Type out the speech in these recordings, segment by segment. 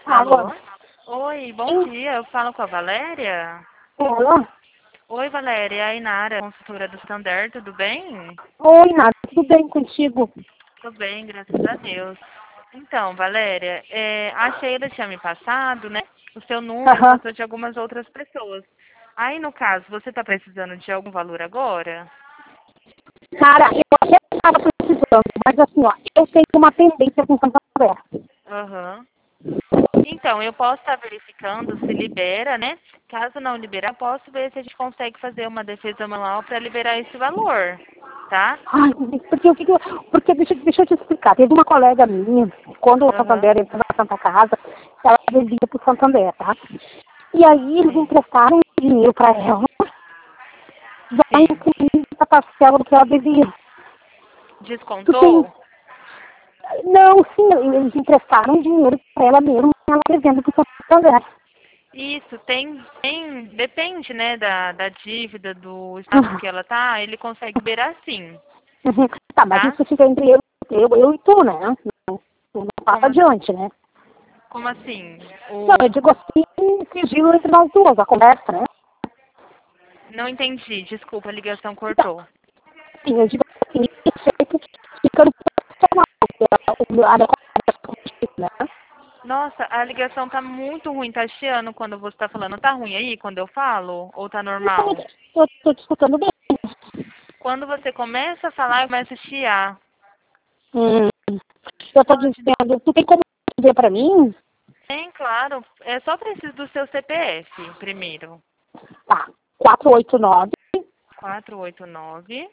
Alô? Alô? Oi, bom dia. Eu falo com a Valéria? Alô? Oi, Valéria. É a Inara, consultora do Santander, tudo bem? Oi, Nada, tudo bem contigo? Tudo bem, graças a Deus. Então, Valéria, a Sheila tinha me passado, né? O seu número Aham. passou de algumas outras pessoas. Aí, no caso, você está precisando de algum valor agora? Cara, eu até estava precisando, mas assim, ó, eu tenho uma pendência com Santander. Aham. Então, eu posso estar verificando se libera, né? Caso não liberar, posso ver se a gente consegue fazer uma defesa manual para liberar esse valor, tá? Ai, porque porque deixa eu te explicar. Teve uma colega minha, quando o Aham, Santander entrou na Santa Casa, ela devia pro Santander, tá? E aí eles sim, emprestaram dinheiro para ela, vai sim. incluir a parcela do que ela devia. Tu tem. Descontou? Não, sim, eles emprestaram dinheiro para ela mesmo, ela devendo pro Santander. Isso, depende, né, da dívida, do estado que ela tá, ele consegue liberar sim, Uhum. Tá, mas tá? isso fica entre eu e tu, né? Não passa Como, adiante, né? como assim? Não, eu digo assim, sigilo entre nós duas, a conversa, né? Não entendi, desculpa, a ligação Então, cortou. sim, eu digo assim, isso é que fica no profissional, a minha conversa contigo, né? Nossa, a ligação tá muito ruim, tá chiando quando você tá falando. Tá ruim aí quando eu falo? Ou tá Não, normal? eu tô te escutando bem. Quando você começa a falar, eu começo a chiar. Hum, eu tô dizendo, tu tem como dizer pra mim? Tem, claro. É só preciso do seu CPF primeiro. Tá, 489 489.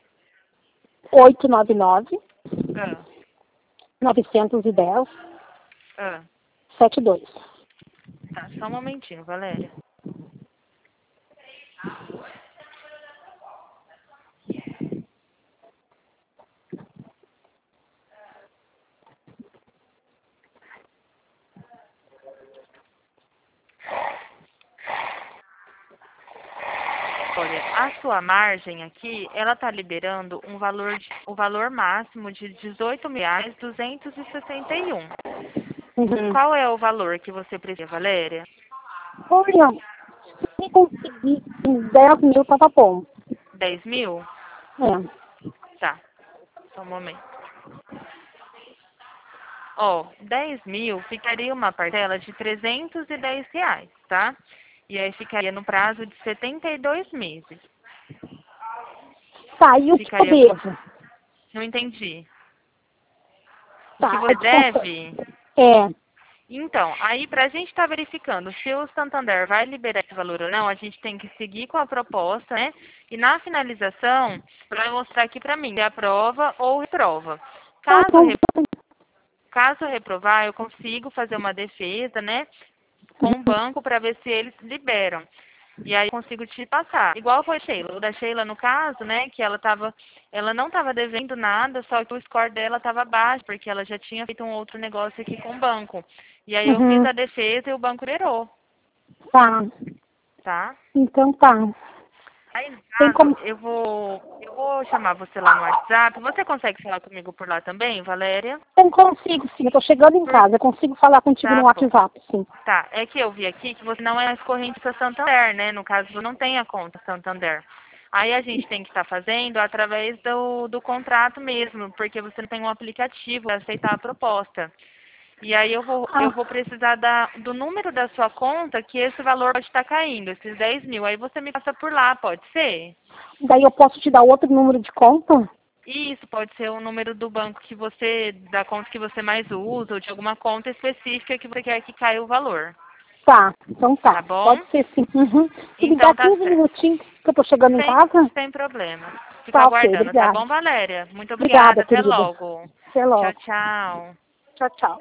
899 Ah, 910 ah. 72. Tá, só um momentinho, Valéria. Olha, a sua margem aqui, ela tá liberando o valor máximo de R$ 18.261. Uhum. Qual é o valor que você precisa, Valéria? Olha, se conseguir 10 mil, tava bom. 10.000? É. Tá, só um momento. Ó, 10.000 ficaria uma parcela de R$ 310, tá? E aí ficaria no prazo de 72 meses. Tá, e o que eu Ficaria com... devo? Não entendi. O que Tá, você deve? é. Então, aí para a gente estar verificando se o Santander vai liberar esse valor ou não, a gente tem que seguir com a proposta, né? E na finalização, vai mostrar aqui para mim se aprova ou reprova. Ah, Caso, então, re- caso reprovar, eu consigo fazer uma defesa, né? Com o banco para ver se eles liberam. E aí eu consigo te passar. Igual foi a Sheila. O da Sheila, no caso, né, que ela não estava devendo nada, só que o score dela estava baixo, porque ela já tinha feito um outro negócio aqui com o banco. E aí eu fiz uhum, a defesa e o banco liberou, tá. tá? Então tá. Aí, no Tem caso, como. eu vou chamar você lá no WhatsApp. Você consegue falar comigo por lá também, Valéria? Eu consigo, sim. Eu tô chegando em Por... casa. Eu consigo falar contigo Tá no bom. WhatsApp, sim. Tá, é que eu vi aqui que você não é mais corrente para Santander, né? No caso, você não tem a conta Santander. Aí a gente tem que estar fazendo através do contrato mesmo, porque você não tem um aplicativo para aceitar a proposta. E aí eu Ah, vou precisar do número da sua conta, que esse valor pode estar caindo, esses 10.000. Aí você me passa por lá, pode ser? daí eu posso te dar outro número de conta? Isso, pode ser o número do banco da conta que você mais usa, ou de alguma conta específica que você quer que caia o valor. Tá, então tá. Tá bom? Pode ser sim. Uhum. Se me dá Então tá 15 certo. minutinhos que eu tô chegando em Sem, casa, sem problema. Fico tá ok. aguardando, tá Obrigada. bom, Valéria? Muito Obrigada, obrigada. Até querida. logo. Até Tchau, logo. tchau. Tchau, tchau.